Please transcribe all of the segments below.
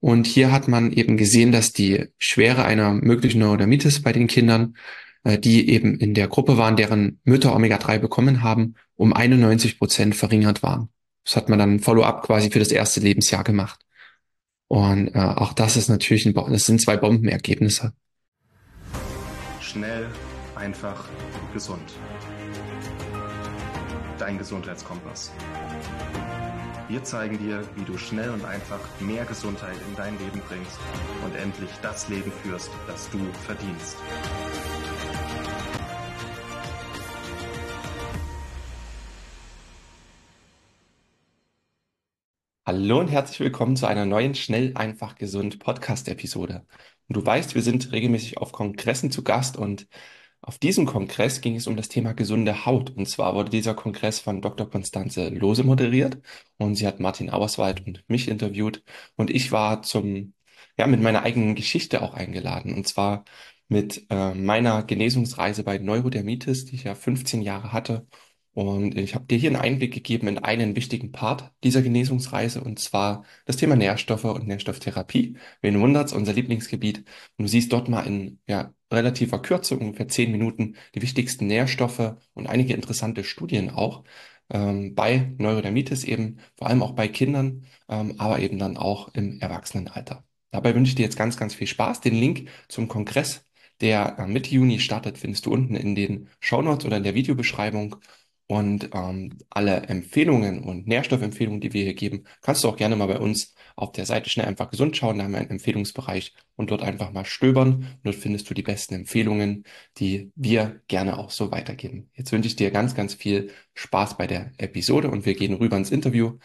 Und hier hat man eben gesehen, dass die Schwere einer möglichen Neurodermitis bei den Kindern, die eben in der Gruppe waren, deren Mütter Omega-3 bekommen haben, um 91% verringert waren. Das hat man dann ein Follow-up quasi für das erste Lebensjahr gemacht. Und auch das ist natürlich das sind zwei Bombenergebnisse. Schnell, einfach, gesund. Dein Gesundheitskompass. Wir zeigen dir, wie du schnell und einfach mehr Gesundheit in dein Leben bringst und endlich das Leben führst, das du verdienst. Hallo und herzlich willkommen zu einer neuen Schnell, einfach, gesund Podcast-Episode. Und du weißt, wir sind regelmäßig auf Kongressen zu Gast und auf diesem Kongress ging es um das Thema gesunde Haut. Und zwar wurde dieser Kongress von Dr. Constanze Lohse moderiert und sie hat Martin Auerswald und mich interviewt. Und ich war mit meiner eigenen Geschichte auch eingeladen. Und zwar mit meiner Genesungsreise bei Neurodermitis, die ich ja 15 Jahre hatte. Und ich habe dir hier einen Einblick gegeben in einen wichtigen Part dieser Genesungsreise, und zwar das Thema Nährstoffe und Nährstofftherapie. Wen wundert's, unser Lieblingsgebiet. Und du siehst dort mal in relativer Kürze, ungefähr 10 Minuten, die wichtigsten Nährstoffe und einige interessante Studien auch bei Neurodermitis eben, vor allem auch bei Kindern, aber eben dann auch im Erwachsenenalter. Dabei wünsche ich dir jetzt ganz, ganz viel Spaß. Den Link zum Kongress, der Mitte Juni startet, findest du unten in den Shownotes oder in der Videobeschreibung. Und alle Empfehlungen und Nährstoffempfehlungen, die wir hier geben, kannst du auch gerne mal bei uns auf der Seite schnell einfach gesund schauen. Da haben wir einen Empfehlungsbereich und dort einfach mal stöbern. Und dort findest du die besten Empfehlungen, die wir gerne auch so weitergeben. Jetzt wünsche ich dir ganz, ganz viel Spaß bei der Episode und wir gehen rüber ins Interview.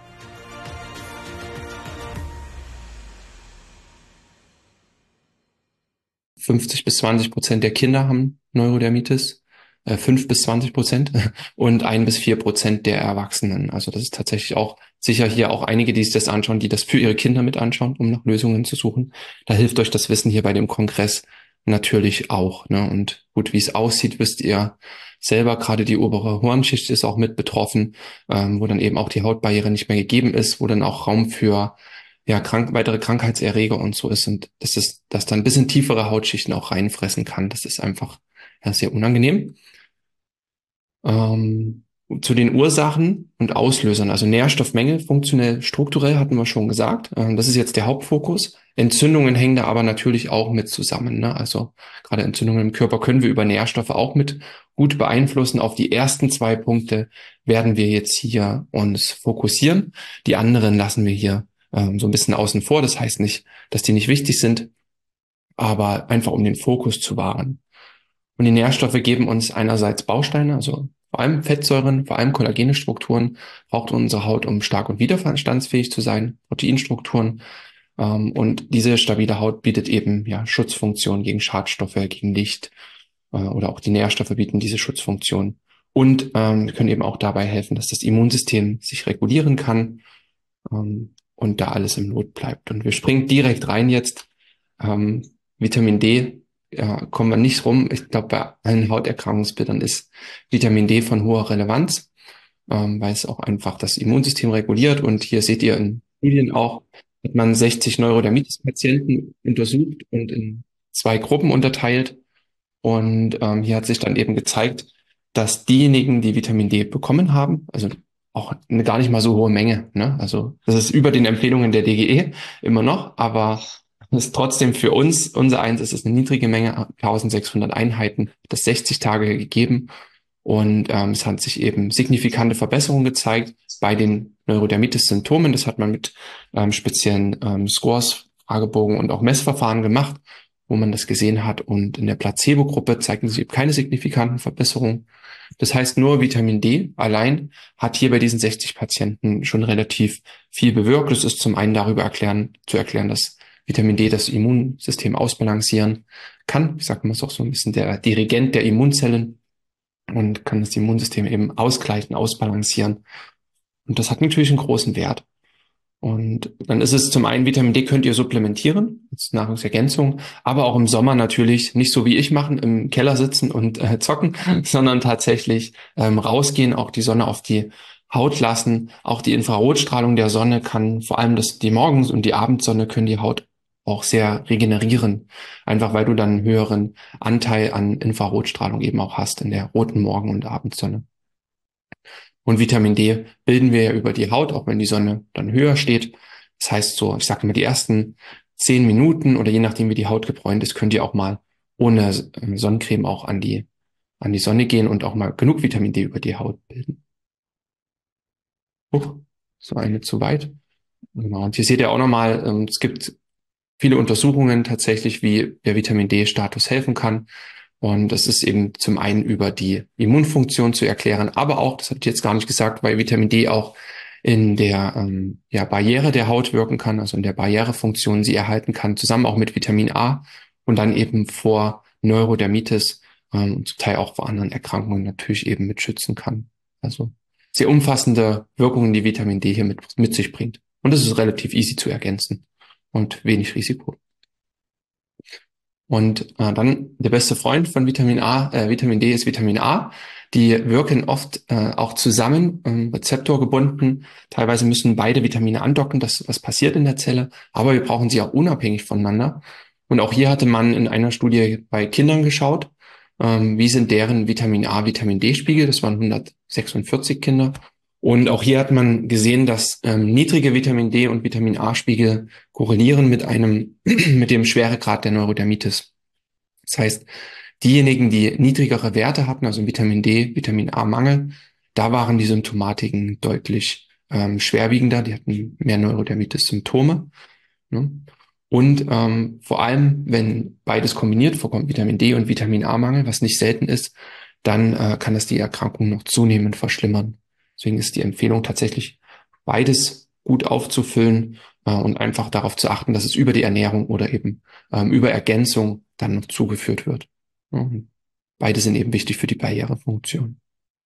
50-20% der Kinder haben Neurodermitis, 5-20% und 1-4% der Erwachsenen. Also das ist tatsächlich auch sicher hier auch einige, die sich das anschauen, die das für ihre Kinder mit anschauen, um nach Lösungen zu suchen. Da hilft euch das Wissen hier bei dem Kongress natürlich auch, ne? Und gut, wie es aussieht, wisst ihr selber, gerade die obere Hornschicht ist auch mit betroffen, wo dann eben auch die Hautbarriere nicht mehr gegeben ist, wo dann auch Raum für weitere Krankheitserreger und so ist, und dass dann bis in tiefere Hautschichten auch reinfressen kann. Das ist einfach sehr unangenehm. Zu den Ursachen und Auslösern, also Nährstoffmängel, funktionell, strukturell hatten wir schon gesagt. Das ist jetzt der Hauptfokus. Entzündungen hängen da aber natürlich auch mit zusammen, ne? Also gerade Entzündungen im Körper können wir über Nährstoffe auch mit gut beeinflussen. Auf die ersten zwei Punkte werden wir jetzt hier uns fokussieren. Die anderen lassen wir hier so ein bisschen außen vor. Das heißt nicht, dass die nicht wichtig sind, aber einfach um den Fokus zu wahren. Und die Nährstoffe geben uns einerseits Bausteine, also vor allem Fettsäuren, vor allem kollagene Strukturen braucht unsere Haut, um stark und widerstandsfähig zu sein, Proteinstrukturen. Und diese stabile Haut bietet eben Schutzfunktionen gegen Schadstoffe, gegen Licht, oder auch die Nährstoffe bieten diese Schutzfunktion und können eben auch dabei helfen, dass das Immunsystem sich regulieren kann, und da alles im Lot bleibt. Und wir springen direkt rein jetzt. Vitamin D, kommen wir nicht rum. Ich glaube, bei allen Hauterkrankungsbildern ist Vitamin D von hoher Relevanz, weil es auch einfach das Immunsystem reguliert. Und hier seht ihr in Studien auch, hat man 60 Neurodermitis-Patienten untersucht und in zwei Gruppen unterteilt. Und hier hat sich dann eben gezeigt, dass diejenigen, die Vitamin D bekommen haben, also auch eine gar nicht mal so hohe Menge, ne? Also das ist über den Empfehlungen der DGE immer noch, aber es ist trotzdem für uns, unser eins ist es eine niedrige Menge, 1600 Einheiten, das 60 Tage gegeben, und es hat sich eben signifikante Verbesserungen gezeigt bei den Neurodermitis-Symptomen. Das hat man mit speziellen Scores, Fragebogen und auch Messverfahren gemacht, wo man das gesehen hat, und in der Placebo-Gruppe zeigten sich eben keine signifikanten Verbesserungen. Das heißt, nur Vitamin D allein hat hier bei diesen 60 Patienten schon relativ viel bewirkt. Es ist zum einen zu erklären, dass Vitamin D das Immunsystem ausbalancieren kann. Ich sage mal, es ist auch so ein bisschen der Dirigent der Immunzellen und kann das Immunsystem eben ausgleichen, ausbalancieren. Und das hat natürlich einen großen Wert. Und dann ist es zum einen, Vitamin D könnt ihr supplementieren als Nahrungsergänzung, aber auch im Sommer natürlich nicht so wie ich machen, im Keller sitzen und zocken, sondern tatsächlich rausgehen, auch die Sonne auf die Haut lassen. Auch die Infrarotstrahlung der Sonne kann, vor allem die Morgens- und die Abendsonne können die Haut auch sehr regenerieren. Einfach weil du dann einen höheren Anteil an Infrarotstrahlung eben auch hast in der roten Morgen- und Abendsonne. Und Vitamin D bilden wir ja über die Haut, auch wenn die Sonne dann höher steht. Das heißt so, ich sage mal, die ersten 10 Minuten oder je nachdem, wie die Haut gebräunt ist, könnt ihr auch mal ohne Sonnencreme auch an die Sonne gehen und auch mal genug Vitamin D über die Haut bilden. So eine zu weit. Genau. Und hier seht ihr auch nochmal, es gibt viele Untersuchungen tatsächlich, wie der Vitamin D-Status helfen kann. Und das ist eben zum einen über die Immunfunktion zu erklären, aber auch, das hatte ich jetzt gar nicht gesagt, weil Vitamin D auch in der Barriere der Haut wirken kann, also in der Barrierefunktion sie erhalten kann, zusammen auch mit Vitamin A und dann eben vor Neurodermitis und zum Teil auch vor anderen Erkrankungen natürlich eben mitschützen kann. Also sehr umfassende Wirkungen, die Vitamin D hier mit sich bringt. Und das ist relativ easy zu ergänzen und wenig Risiko. Und dann der beste Freund von Vitamin D ist Vitamin A. Die wirken oft auch zusammen, rezeptorgebunden. Teilweise müssen beide Vitamine andocken, dass was passiert in der Zelle, aber wir brauchen sie auch unabhängig voneinander. Und auch hier hatte man in einer Studie bei Kindern geschaut, wie sind deren Vitamin A, Vitamin D-Spiegel. Das waren 146 Kinder. Und auch hier hat man gesehen, dass niedrige Vitamin D und Vitamin A-Spiegel korrelieren mit mit dem Schweregrad der Neurodermitis. Das heißt, diejenigen, die niedrigere Werte hatten, also Vitamin D, Vitamin A-Mangel, da waren die Symptomatiken deutlich schwerwiegender, die hatten mehr Neurodermitis-Symptome. Ne? Und vor allem, wenn beides kombiniert vorkommt, Vitamin D und Vitamin A-Mangel, was nicht selten ist, dann kann das die Erkrankung noch zunehmend verschlimmern. Deswegen ist die Empfehlung tatsächlich, beides gut aufzufüllen und einfach darauf zu achten, dass es über die Ernährung oder eben über Ergänzung dann noch zugeführt wird. Ja, und beide sind eben wichtig für die Barrierefunktion.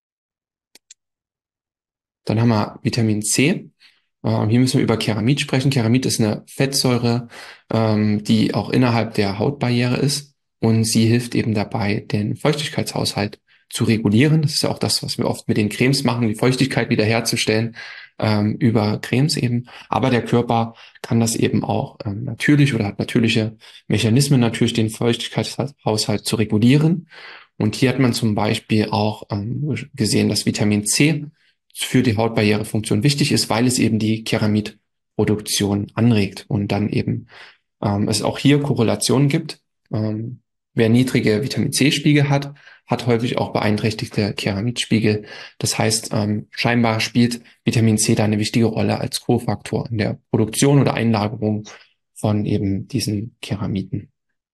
Dann haben wir Vitamin C. Hier müssen wir über Keramid sprechen. Keramid ist eine Fettsäure, die auch innerhalb der Hautbarriere ist. Und sie hilft eben dabei, den Feuchtigkeitshaushalt zu regulieren. Das ist ja auch das, was wir oft mit den Cremes machen, die Feuchtigkeit wiederherzustellen, über Cremes eben. Aber der Körper kann das eben auch natürlich oder hat natürliche Mechanismen, natürlich den Feuchtigkeitshaushalt zu regulieren. Und hier hat man zum Beispiel auch gesehen, dass Vitamin C für die Hautbarrierefunktion wichtig ist, weil es eben die Keramidproduktion anregt und dann eben es auch hier Korrelationen gibt. Wer niedrige Vitamin C-Spiegel hat, hat häufig auch beeinträchtigte Keramidspiegel. Das heißt, scheinbar spielt Vitamin C da eine wichtige Rolle als Kofaktor in der Produktion oder Einlagerung von eben diesen Keramiden.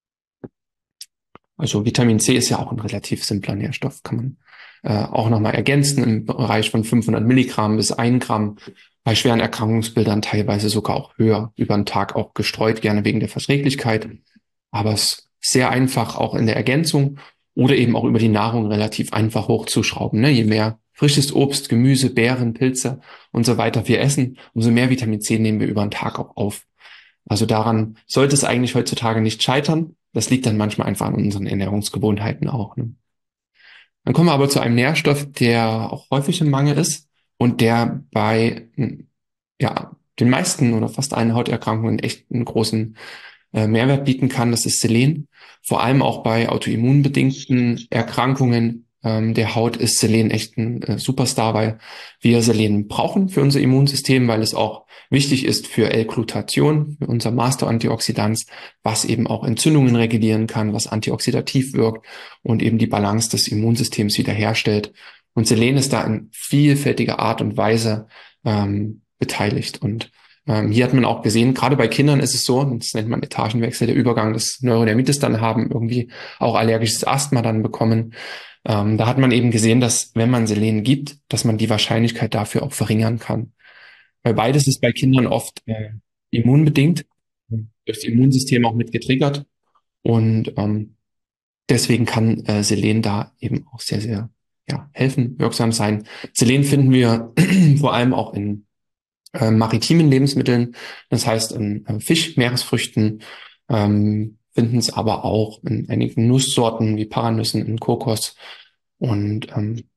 Also Vitamin C ist ja auch ein relativ simpler Nährstoff, kann man auch nochmal ergänzen im Bereich von 500 Milligramm bis 1 Gramm. Bei schweren Erkrankungsbildern teilweise sogar auch höher, über den Tag auch gestreut, gerne wegen der Verträglichkeit. Aber es ist sehr einfach auch in der Ergänzung oder eben auch über die Nahrung relativ einfach hochzuschrauben. Ne? Je mehr frisches Obst, Gemüse, Beeren, Pilze und so weiter wir essen, umso mehr Vitamin C nehmen wir über den Tag auch auf. Also daran sollte es eigentlich heutzutage nicht scheitern. Das liegt dann manchmal einfach an unseren Ernährungsgewohnheiten auch. Ne? Dann kommen wir aber zu einem Nährstoff, der auch häufig im Mangel ist und der bei den meisten oder fast allen Hauterkrankungen echt einen großen Mehrwert bieten kann. Das ist Selen. Vor allem auch bei autoimmunbedingten Erkrankungen der Haut ist Selen echt ein Superstar, weil wir Selen brauchen für unser Immunsystem, weil es auch wichtig ist für L-Glutathion, für unser Master-Antioxidans, was eben auch Entzündungen regulieren kann, was antioxidativ wirkt und eben die Balance des Immunsystems wiederherstellt. Und Selen ist da in vielfältiger Art und Weise beteiligt. Und hier hat man auch gesehen, gerade bei Kindern ist es so, das nennt man Etagenwechsel, der Übergang des Neurodermitis dann haben, irgendwie auch allergisches Asthma dann bekommen. Da hat man eben gesehen, dass wenn man Selen gibt, dass man die Wahrscheinlichkeit dafür auch verringern kann. Weil beides ist bei Kindern oft immunbedingt, durch das Immunsystem auch mit getriggert. Und deswegen kann Selen da eben auch sehr, sehr helfen, wirksam sein. Selen finden wir vor allem auch in maritimen Lebensmitteln, das heißt in Fisch, Meeresfrüchten, finden es aber auch in einigen Nusssorten wie Paranüssen, in Kokos und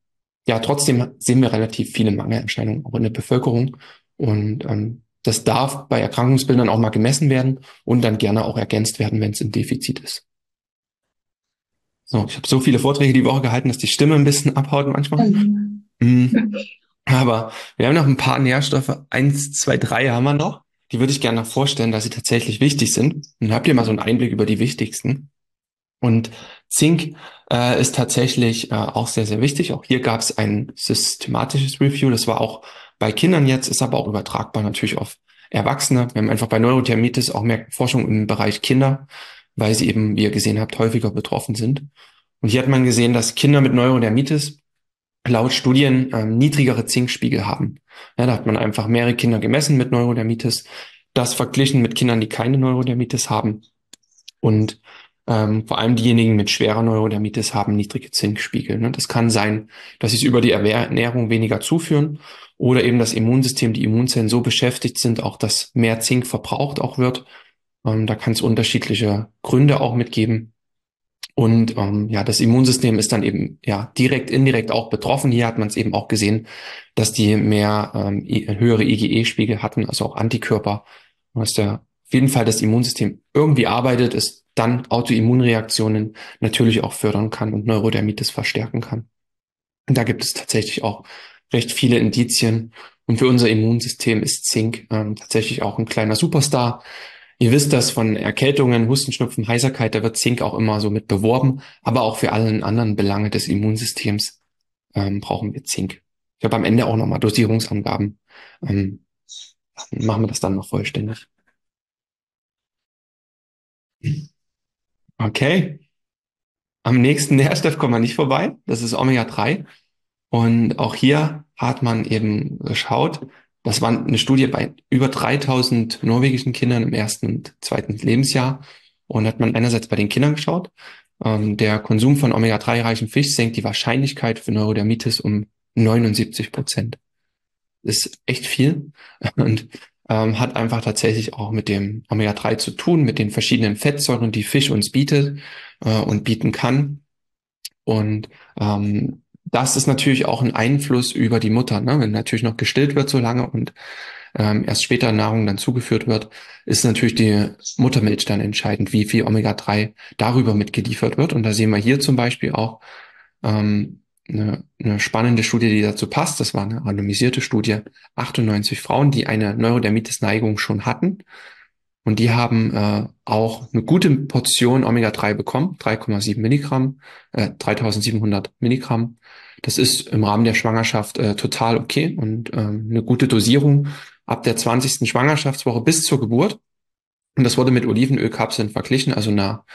ja, trotzdem sehen wir relativ viele Mangelerscheinungen auch in der Bevölkerung. Und das darf bei Erkrankungsbildern auch mal gemessen werden und dann gerne auch ergänzt werden, wenn es im Defizit ist. So, ich habe so viele Vorträge die Woche gehalten, dass die Stimme ein bisschen abhaut manchmal. Aber wir haben noch ein paar Nährstoffe. 1, 2, 3 haben wir noch. Die würde ich gerne noch vorstellen, dass sie tatsächlich wichtig sind. Und habt ihr mal so einen Einblick über die wichtigsten. Und Zink ist tatsächlich auch sehr, sehr wichtig. Auch hier gab es ein systematisches Review. Das war auch bei Kindern jetzt, ist aber auch übertragbar natürlich auf Erwachsene. Wir haben einfach bei Neurodermitis auch mehr Forschung im Bereich Kinder, weil sie eben, wie ihr gesehen habt, häufiger betroffen sind. Und hier hat man gesehen, dass Kinder mit Neurodermitis laut Studien niedrigere Zinkspiegel haben. Ja, da hat man einfach mehrere Kinder gemessen mit Neurodermitis, das verglichen mit Kindern, die keine Neurodermitis haben. Und vor allem diejenigen mit schwerer Neurodermitis haben niedrige Zinkspiegel. Ne? Das kann sein, dass sie es über die Ernährung weniger zuführen oder eben das Immunsystem, die Immunzellen so beschäftigt sind, auch dass mehr Zink verbraucht auch wird. Da kann es unterschiedliche Gründe auch mitgeben. Und ja, das Immunsystem ist dann eben ja direkt, indirekt auch betroffen. Hier hat man es eben auch gesehen, dass die mehr höhere IgE-Spiegel hatten, also auch Antikörper. Und dass auf jeden Fall das Immunsystem irgendwie arbeitet, es dann Autoimmunreaktionen natürlich auch fördern kann und Neurodermitis verstärken kann. Und da gibt es tatsächlich auch recht viele Indizien. Und für unser Immunsystem ist Zink tatsächlich auch ein kleiner Superstar. Ihr wisst das von Erkältungen, Husten, Schnupfen, Heiserkeit, da wird Zink auch immer so mit beworben, aber auch für alle anderen Belange des Immunsystems brauchen wir Zink. Ich habe am Ende auch nochmal Dosierungsangaben. Machen wir das dann noch vollständig. Okay. Am nächsten Nährstoff kommen wir nicht vorbei. Das ist Omega-3. Und auch hier hat man eben geschaut, das war eine Studie bei über 3000 norwegischen Kindern im ersten und zweiten Lebensjahr. Und hat man einerseits bei den Kindern geschaut, der Konsum von Omega-3-reichem Fisch senkt die Wahrscheinlichkeit für Neurodermitis um 79%. Das ist echt viel und hat einfach tatsächlich auch mit dem Omega-3 zu tun, mit den verschiedenen Fettsäuren, die Fisch uns bietet und bieten kann. Und das ist natürlich auch ein Einfluss über die Mutter, ne? Wenn natürlich noch gestillt wird so lange und erst später Nahrung dann zugeführt wird, ist natürlich die Muttermilch dann entscheidend, wie viel Omega-3 darüber mitgeliefert wird. Und da sehen wir hier zum Beispiel auch eine spannende Studie, die dazu passt. Das war eine randomisierte Studie, 98 Frauen, die eine Neurodermitis-Neigung schon hatten. Und die haben auch eine gute Portion Omega-3 bekommen, 3,7 Milligramm, 3700 Milligramm. Das ist im Rahmen der Schwangerschaft total okay und eine gute Dosierung ab der 20. Schwangerschaftswoche bis zur Geburt. Und das wurde mit Olivenölkapseln verglichen, also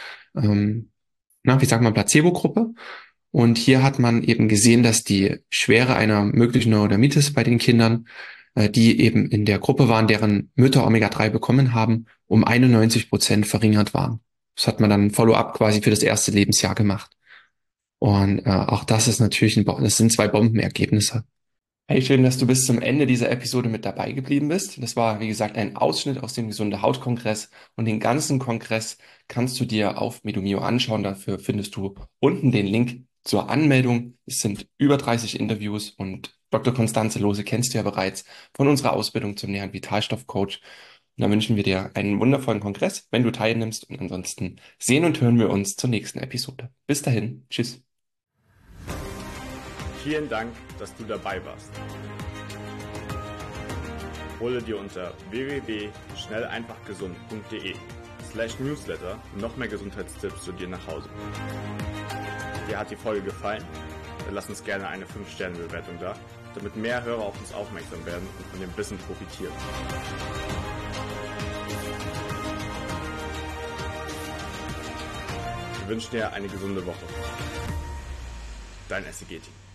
wie sagt man, Placebo-Gruppe. Und hier hat man eben gesehen, dass die Schwere einer möglichen Neurodermitis bei den Kindern, die eben in der Gruppe waren, deren Mütter Omega-3 bekommen haben, um 91% verringert waren. Das hat man dann Follow-up quasi für das erste Lebensjahr gemacht. Und auch das ist natürlich das sind 2 Bombenergebnisse. Hey, schön, dass du bis zum Ende dieser Episode mit dabei geblieben bist. Das war, wie gesagt, ein Ausschnitt aus dem Gesunde Haut-Kongress und den ganzen Kongress kannst du dir auf Medomio anschauen. Dafür findest du unten den Link zur Anmeldung. Es sind über 30 Interviews und Dr. Constanze Lohse kennst du ja bereits von unserer Ausbildung zum Nähern Vitalstoffcoach. Und da wünschen wir dir einen wundervollen Kongress, wenn du teilnimmst. Und ansonsten sehen und hören wir uns zur nächsten Episode. Bis dahin. Tschüss. Vielen Dank, dass du dabei warst. Hole dir unter www.schnelleinfachgesund.de/newsletter noch mehr Gesundheitstipps zu dir nach Hause. Dir hat die Folge gefallen? Dann lass uns gerne eine 5-Sterne-Bewertung da, damit mehr Hörer auf uns aufmerksam werden und von dem Wissen profitieren. Wir wünschen dir eine gesunde Woche. Dein SEG-Team.